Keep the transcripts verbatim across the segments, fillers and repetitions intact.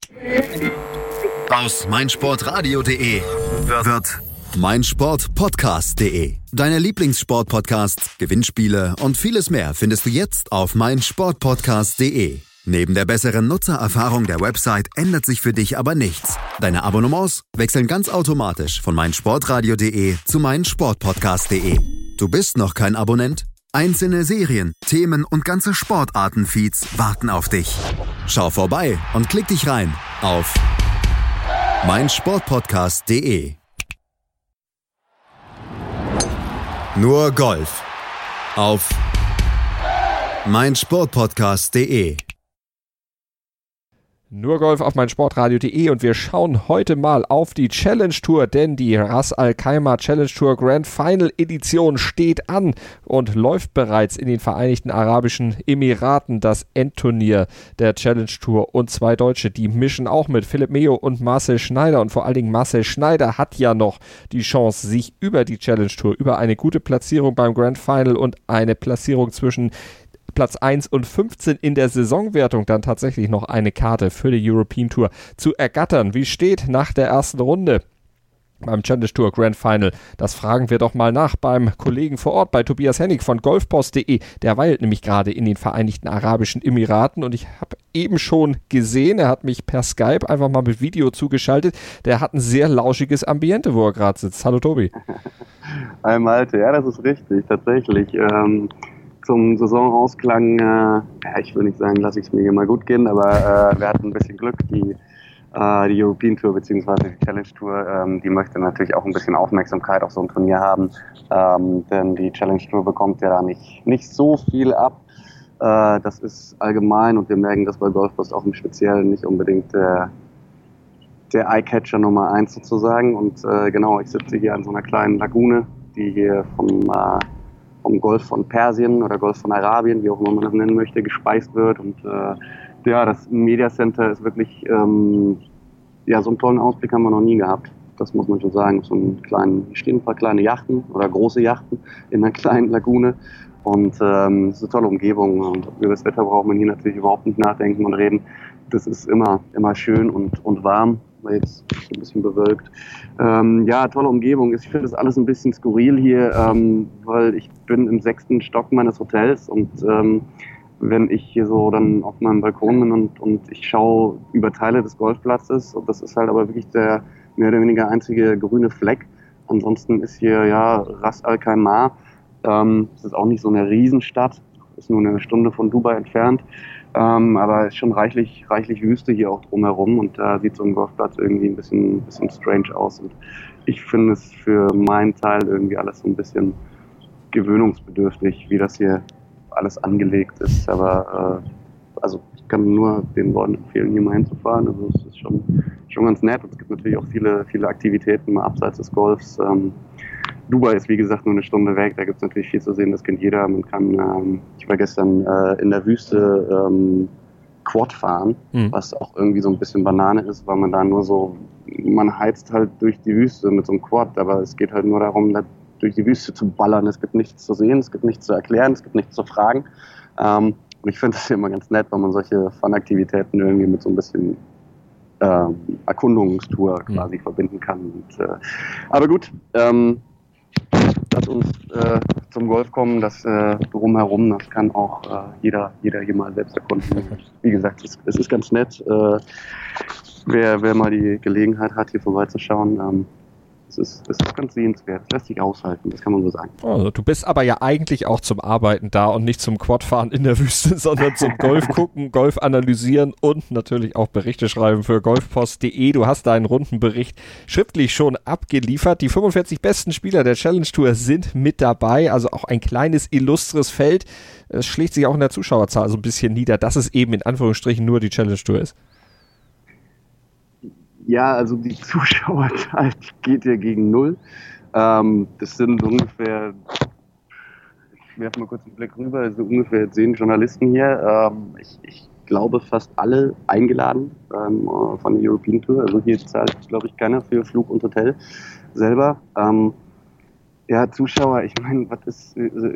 Aus meinsportradio punkt de wird meinsportpodcast punkt de. Deine Lieblingssportpodcasts, Gewinnspiele und vieles mehr findest du jetzt auf meinsportpodcast punkt de. Neben der besseren Nutzererfahrung der Website ändert sich für dich aber nichts. Deine Abonnements wechseln ganz automatisch von meinsportradio punkt de zu meinsportpodcast punkt de. Du bist noch kein Abonnent? Einzelne Serien, Themen und ganze Sportarten-Feeds warten auf dich. Schau vorbei und klick dich rein auf meinsportpodcast punkt de. Nur Golf auf meinsportpodcast punkt de. Nur Golf auf meinsportradio punkt de und wir schauen heute mal auf die Challenge Tour, denn die Ras Al Khaimah Challenge Tour Grand Final Edition steht an und läuft bereits in den Vereinigten Arabischen Emiraten. Das Endturnier der Challenge Tour und zwei Deutsche, die mischen auch mit, Philipp Meo und Marcel Schneider, und vor allen Dingen Marcel Schneider hat ja noch die Chance, sich über die Challenge Tour, über eine gute Platzierung beim Grand Final und eine Platzierung zwischen Platz eins und fünfzehn in der Saisonwertung dann tatsächlich noch eine Karte für die European Tour zu ergattern. Wie steht nach der ersten Runde beim Challenge Tour Grand Final? Das fragen wir doch mal nach beim Kollegen vor Ort, bei Tobias Hennig von golfpost punkt de. Der weilt nämlich gerade in den Vereinigten Arabischen Emiraten und ich habe eben schon gesehen, er hat mich per Skype einfach mal mit Video zugeschaltet. Der hat ein sehr lauschiges Ambiente, wo er gerade sitzt. Hallo Tobi. Hi Malte, ja, das ist richtig, tatsächlich. Ähm Zum Saisonausklang, äh, ja, ich will nicht sagen, lasse ich es mir hier mal gut gehen, aber äh, wir hatten ein bisschen Glück. Die, äh, die European Tour bzw. die Challenge Tour, ähm, die möchte natürlich auch ein bisschen Aufmerksamkeit auf so ein Turnier haben, ähm, denn die Challenge Tour bekommt ja da nicht, nicht so viel ab. Äh, das ist allgemein und wir merken das bei Golfpost auch im Speziellen nicht unbedingt der, der Eyecatcher Nummer eins sozusagen. Und äh, genau, ich sitze hier an so einer kleinen Lagune, die hier vom äh, vom Golf von Persien oder Golf von Arabien, wie auch immer man das nennen möchte, gespeist wird. Und äh, ja, das Media Center ist wirklich, ähm, ja, so einen tollen Ausblick haben wir noch nie gehabt. Das muss man schon sagen. So einen kleinen, hier stehen ein paar kleine Yachten oder große Yachten in einer kleinen Lagune. Und ähm, es ist eine tolle Umgebung. Und über das Wetter braucht man hier natürlich überhaupt nicht nachdenken und reden. Das ist immer, immer schön und, und warm. Jetzt ein bisschen bewölkt. Ähm, ja, tolle Umgebung. Ich finde das alles ein bisschen skurril hier, ähm, weil ich bin im sechsten Stock meines Hotels und ähm, wenn ich hier so dann auf meinem Balkon bin und, und ich schaue über Teile des Golfplatzes, und das ist halt aber wirklich der mehr oder weniger einzige grüne Fleck. Ansonsten ist hier ja Ras Al Khaimah. Ähm, das ist auch nicht so eine Riesenstadt, ist nur eine Stunde von Dubai entfernt. Ähm, aber es ist schon reichlich, reichlich Wüste hier auch drumherum und da sieht so ein Golfplatz irgendwie ein bisschen, ein bisschen strange aus. Und ich finde es für meinen Teil irgendwie alles so ein bisschen gewöhnungsbedürftig, wie das hier alles angelegt ist. Aber äh, also ich kann nur den Leuten empfehlen, hier mal hinzufahren. Also es ist schon, schon ganz nett. Und es gibt natürlich auch viele, viele Aktivitäten mal abseits des Golfs. Ähm, Dubai ist wie gesagt nur eine Stunde weg, da gibt es natürlich viel zu sehen, das kennt jeder. Man kann, ähm, ich war gestern äh, in der Wüste ähm, Quad fahren, mhm. was auch irgendwie so ein bisschen Banane ist, weil man da nur so, man heizt halt durch die Wüste mit so einem Quad, aber es geht halt nur darum, da durch die Wüste zu ballern. Es gibt nichts zu sehen, es gibt nichts zu erklären, es gibt nichts zu fragen. Ähm, und ich finde das immer ganz nett, weil man solche Fun-Aktivitäten irgendwie mit so ein bisschen ähm, Erkundungstour quasi mhm. verbinden kann. Und, äh, aber gut, ähm, lass uns äh, zum Golf kommen, das äh, drumherum, das kann auch äh, jeder, jeder hier mal selbst erkunden. Wie gesagt, es, es ist ganz nett. Äh, wer, wer mal die Gelegenheit hat, hier vorbeizuschauen, ähm, es ist, es ist ganz sehenswert, es lässt sich aushalten, das kann man so sagen. Also, du bist aber ja eigentlich auch zum Arbeiten da und nicht zum Quadfahren in der Wüste, sondern zum Golf gucken, Golf analysieren und natürlich auch Berichte schreiben für golfpost punkt de. Du hast deinen Rundenbericht schriftlich schon abgeliefert. Die fünfundvierzig besten Spieler der Challenge Tour sind mit dabei, also auch ein kleines illustres Feld. Es schlägt sich auch in der Zuschauerzahl so ein bisschen nieder, dass es eben in Anführungsstrichen nur die Challenge Tour ist. Ja, also die Zuschauerzahl geht ja gegen null. Ähm, das sind ungefähr, ich werfe mal kurz einen Blick rüber, es sind ungefähr zehn Journalisten hier. Ähm, ich, ich glaube fast alle eingeladen ähm, von der European Tour. Also hier zahlt, glaube ich, keiner für Flug und Hotel selber. Ähm, ja, Zuschauer, ich meine, was ist, äh,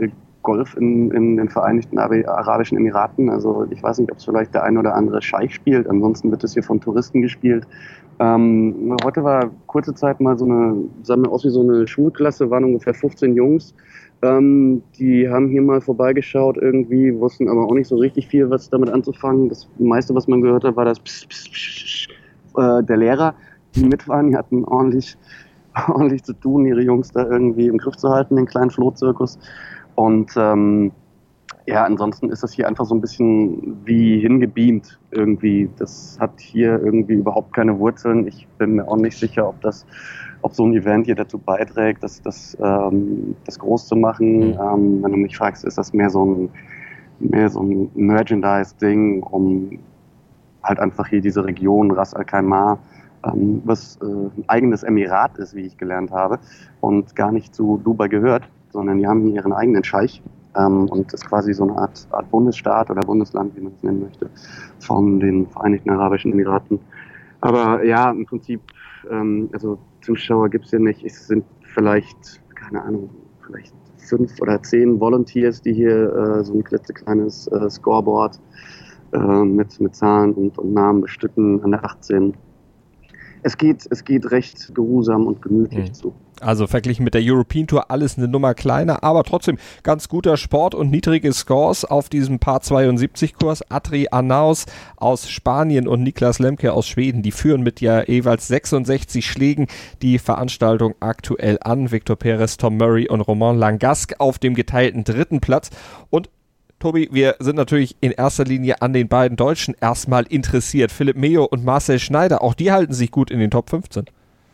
Golf in, in den Vereinigten Arabischen Emiraten. Also ich weiß nicht, ob es vielleicht der ein oder andere Scheich spielt. Ansonsten wird es hier von Touristen gespielt. Ähm, heute war kurze Zeit mal so eine, sah mir aus wie so eine Schulklasse, waren ungefähr fünfzehn Jungs. Ähm, die haben hier mal vorbeigeschaut irgendwie, wussten aber auch nicht so richtig viel, was damit anzufangen. Das meiste, was man gehört hat, war das Pss, Pss, Pss, äh, der Lehrer, die mit waren. Die hatten ordentlich, ordentlich zu tun, ihre Jungs da irgendwie im Griff zu halten, den kleinen Flohzirkus. Und ähm, ja, ansonsten ist das hier einfach so ein bisschen wie hingebeamt irgendwie. Das hat hier irgendwie überhaupt keine Wurzeln. Ich bin mir auch nicht sicher, ob das, ob so ein Event hier dazu beiträgt, das, das, ähm, das groß zu machen. Ähm, wenn du mich fragst, ist das mehr so ein, mehr so ein Merchandise-Ding, um halt einfach hier diese Region Ras Al Khaimah, ähm, was äh, ein eigenes Emirat ist, wie ich gelernt habe, und gar nicht zu Dubai gehört, sondern die haben hier ihren eigenen Scheich. Ähm, und das ist quasi so eine Art, Art Bundesstaat oder Bundesland, wie man es nennen möchte, von den Vereinigten Arabischen Emiraten. Aber ja, im Prinzip, ähm, also Zuschauer gibt es hier nicht. Es sind vielleicht, keine Ahnung, vielleicht fünf oder zehn Volunteers, die hier äh, so ein klitzekleines äh, Scoreboard äh, mit, mit Zahlen und, und Namen bestücken an der achtzehn. Es geht, es geht recht geruhsam und gemütlich mhm. zu. Also verglichen mit der European Tour alles eine Nummer kleiner, aber trotzdem ganz guter Sport und niedrige Scores auf diesem Par zweiundsiebzig-Kurs. Adri Arnaus aus Spanien und Niklas Lemke aus Schweden, die führen mit ja jeweils sechsundsechzig Schlägen die Veranstaltung aktuell an. Victor Perez, Tom Murray und Romain Langasque auf dem geteilten dritten Platz. Und Tobi, wir sind natürlich in erster Linie an den beiden Deutschen erstmal interessiert. Philipp Meyo und Marcel Schneider, auch die halten sich gut in den Top fünfzehn.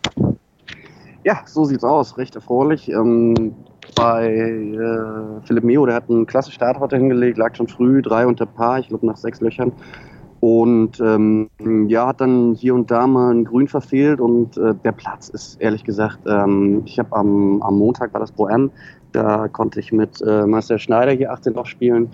Ja, so sieht's aus, recht erfreulich. Ähm, bei äh, Philipp Meyo, der hat einen klasse Start heute hingelegt, lag schon früh, drei unter Paar, ich glaube nach sechs Löchern. Und ähm, ja, hat dann hier und da mal ein Grün verfehlt und äh, der Platz ist ehrlich gesagt, ähm, ich habe am, am Montag war das Pro M, da konnte ich mit äh, Marcel Schneider hier achtzehn Loch spielen.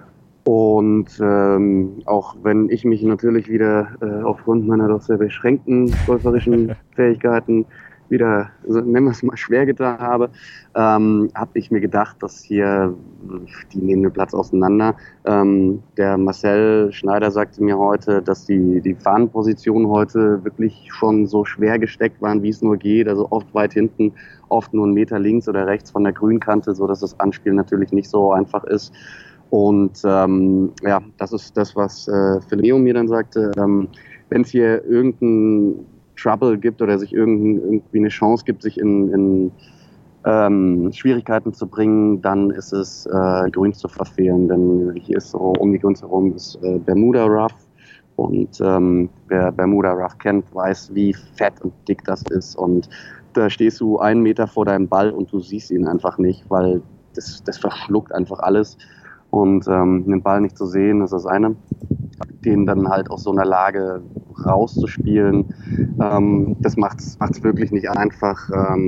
Und ähm, auch wenn ich mich natürlich wieder äh, aufgrund meiner doch sehr beschränkten golferischen Fähigkeiten wieder, also nennen wir es mal, schwer getan habe, ähm, habe ich mir gedacht, dass hier, die nehmen den Platz auseinander. Ähm, der Marcel Schneider sagte mir heute, dass die, die Fahnenpositionen heute wirklich schon so schwer gesteckt waren, wie es nur geht, also oft weit hinten, oft nur einen Meter links oder rechts von der Grünkante, so dass das Anspielen natürlich nicht so einfach ist. Und ähm, ja, das ist das, was äh, Philipp Meyo mir dann sagte. Ähm, wenn es hier irgendein Trouble gibt oder sich irgendwie eine Chance gibt, sich in, in ähm, Schwierigkeiten zu bringen, dann ist es äh, Grüns zu verfehlen, denn hier ist so um die Grüns herum ist äh, Bermuda Rough und ähm, wer Bermuda Rough kennt, weiß, wie fett und dick das ist und da stehst du einen Meter vor deinem Ball und du siehst ihn einfach nicht, weil das, das verschluckt einfach alles und ähm, den Ball nicht zu sehen, ist das eine. Den dann halt aus so einer Lage rauszuspielen, ähm, das macht es wirklich nicht einfach.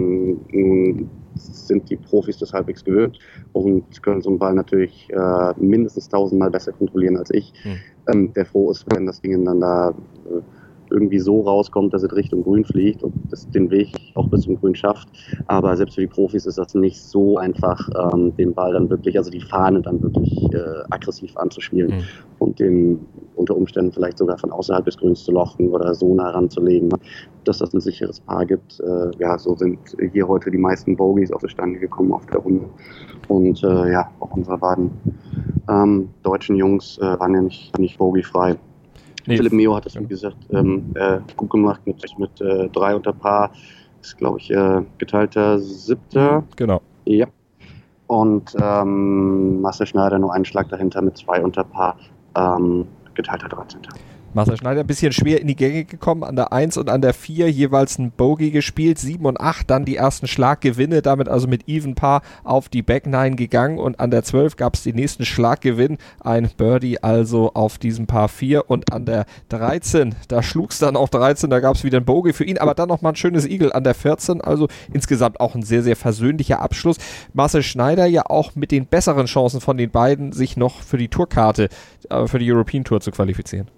Ähm, sind die Profis das halbwegs gewöhnt und können so einen Ball natürlich äh, mindestens tausendmal besser kontrollieren als ich, mhm. ähm, der froh ist, wenn das Ding dann da äh, irgendwie so rauskommt, dass es Richtung Grün fliegt und das den Weg auch bis zum Grün schafft. Aber selbst für die Profis ist das nicht so einfach, ähm, den Ball dann wirklich, also die Fahne dann wirklich äh, aggressiv anzuspielen mhm. und den unter Umständen vielleicht sogar von außerhalb des Grüns zu lochen oder so nah ranzulegen, dass das ein sicheres Paar gibt. Äh, ja, so sind hier heute die meisten Bogies auch zustande gekommen auf der Runde. Und äh, ja, auch unsere beiden ähm, deutschen Jungs äh, waren ja nicht, nicht bogiefrei. Nee. Philipp Meyo hat das, wie gesagt, ähm, äh, gut gemacht mit, mit äh, drei unter Paar. Ist, glaube ich, äh, geteilter Siebter. Genau. Ja. Und ähm, Marcel Schneider nur einen Schlag dahinter mit zwei unter Paar. Ähm, geteilter dreizehnter Marcel Schneider ein bisschen schwer in die Gänge gekommen, an der eins und an der vier jeweils ein Bogey gespielt, sieben und acht dann die ersten Schlaggewinne, damit also mit Even Par auf die Back Nine gegangen und an der zwölf gab es den nächsten Schlaggewinn, ein Birdie also auf diesem Par vier und an der dreizehn, da schlug es dann auf dreizehn, da gab es wieder ein Bogey für ihn, aber dann nochmal ein schönes Eagle an der vierzehn, also insgesamt auch ein sehr, sehr versöhnlicher Abschluss. Marcel Schneider ja auch mit den besseren Chancen von den beiden, sich noch für die Tourkarte, äh, für die European Tour zu qualifizieren.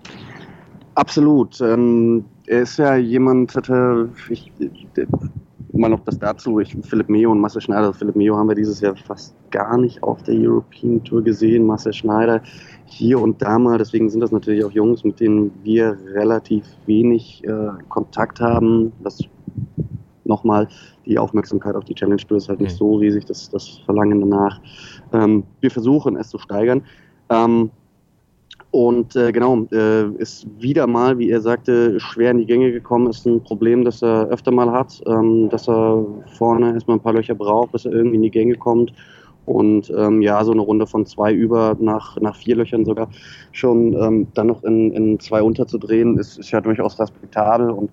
Absolut. Ähm, er ist ja jemand, hatte, ich, mal noch das dazu, ich, Philipp Meo und Marcel Schneider. Philipp Meo haben wir dieses Jahr fast gar nicht auf der European Tour gesehen, Marcel Schneider hier und da mal, deswegen sind das natürlich auch Jungs, mit denen wir relativ wenig äh, Kontakt haben. Das nochmal, die Aufmerksamkeit auf die Challenge Tour ist halt nicht so riesig, das, das Verlangen danach. Ähm, wir versuchen es zu steigern. Ähm, Und äh, genau, äh, ist wieder mal, wie er sagte, schwer in die Gänge gekommen. Ist ein Problem, das er öfter mal hat, ähm, dass er vorne erstmal ein paar Löcher braucht, bis er irgendwie in die Gänge kommt. Und ähm, ja, so eine Runde von zwei über nach, nach vier Löchern sogar schon ähm, dann noch in, in zwei unterzudrehen, ist, ist ja durchaus respektabel. Und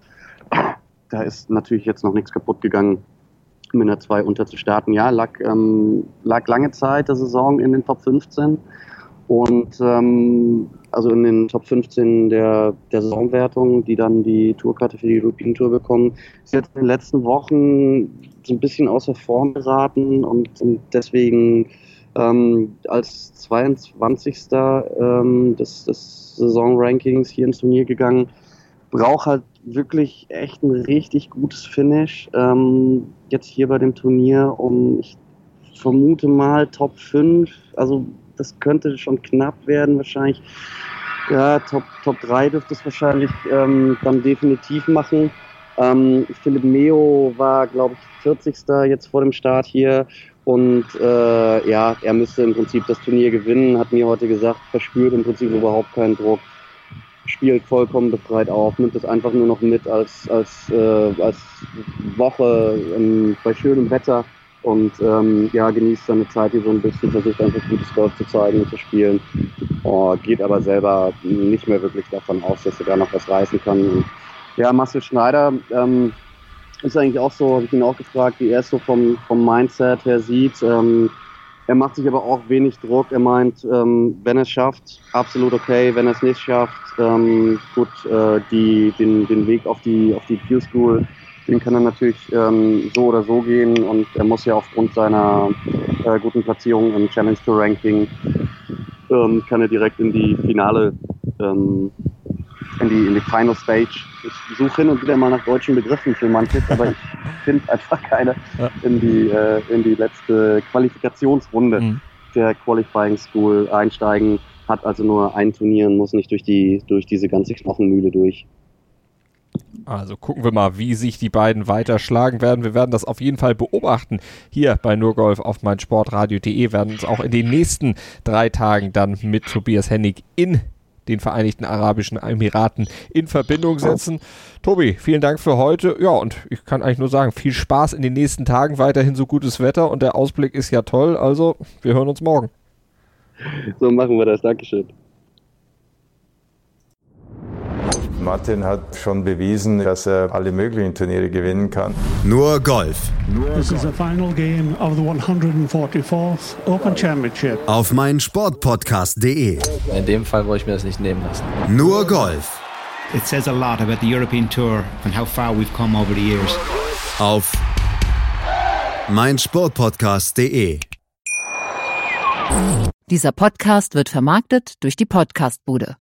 da ist natürlich jetzt noch nichts kaputt gegangen, mit einer zwei unter zu starten. Ja, lag, ähm, lag lange Zeit der Saison in den Top fünfzehn. Und ähm, also in den Top fünfzehn der, der Saisonwertung, die dann die Tourkarte für die European Tour bekommen, ist jetzt in den letzten Wochen so ein bisschen außer Form geraten und, und deswegen ähm, als zweiundzwanzigster Ähm, des, des Saisonrankings hier ins Turnier gegangen. Braucht halt wirklich echt ein richtig gutes Finish ähm, jetzt hier bei dem Turnier, um, ich vermute mal, Top fünf, also das könnte schon knapp werden wahrscheinlich. Ja, Top, Top drei dürfte es wahrscheinlich ähm, dann definitiv machen. Ähm, Philipp Meo war, glaube ich, vierzigster jetzt vor dem Start hier. Und äh, ja, er müsste im Prinzip das Turnier gewinnen, hat mir heute gesagt, verspürt im Prinzip überhaupt keinen Druck. Spielt vollkommen befreit auf, nimmt es einfach nur noch mit als, als, äh, als Woche ähm, bei schönem Wetter. Und ähm, ja, genießt seine Zeit hier so ein bisschen, versucht einfach gutes Golf zu zeigen und zu spielen. Oh, geht aber selber nicht mehr wirklich davon aus, dass er da noch was reißen kann. Und ja, Marcel Schneider ähm, ist eigentlich auch so, habe ich ihn auch gefragt, wie er es so vom, vom Mindset her sieht. Ähm, er macht sich aber auch wenig Druck. Er meint, ähm, wenn er es schafft, absolut okay. Wenn er es nicht schafft, ähm, gut, äh, die, den, den Weg auf die, auf die Q-School, den kann er natürlich ähm, so oder so gehen und er muss ja aufgrund seiner äh, guten Platzierung im Challenge Tour Ranking ähm, kann er direkt in die Finale, ähm, in die in die Final Stage. Ich suche hin und wieder mal nach deutschen Begriffen für manches, aber ich finde einfach keine ja. in die äh, in die letzte Qualifikationsrunde mhm. der Qualifying School einsteigen. Hat also nur ein Turnier und muss nicht durch die durch diese ganze Knochenmühle durch. Also gucken wir mal, wie sich die beiden weiter schlagen werden. Wir werden das auf jeden Fall beobachten hier bei Nurgolf auf meinsportradio punkt de. Werden uns auch in den nächsten drei Tagen dann mit Tobias Hennig in den Vereinigten Arabischen Emiraten in Verbindung setzen. Tobi, vielen Dank für heute. Ja, und ich kann eigentlich nur sagen, viel Spaß in den nächsten Tagen. Weiterhin so gutes Wetter und der Ausblick ist ja toll. Also, wir hören uns morgen. So machen wir das. Dankeschön. Martin hat schon bewiesen, dass er alle möglichen Turniere gewinnen kann. Nur Golf. This is the final game of the one hundred forty-fourth Open Championship. Auf meinsportpodcast punkt de. In dem Fall wollte ich mir das nicht nehmen lassen. Nur Golf. It says a lot about the European Tour and how far we've come over the years. Auf meinsportpodcast punkt de. Dieser Podcast wird vermarktet durch die Podcastbude.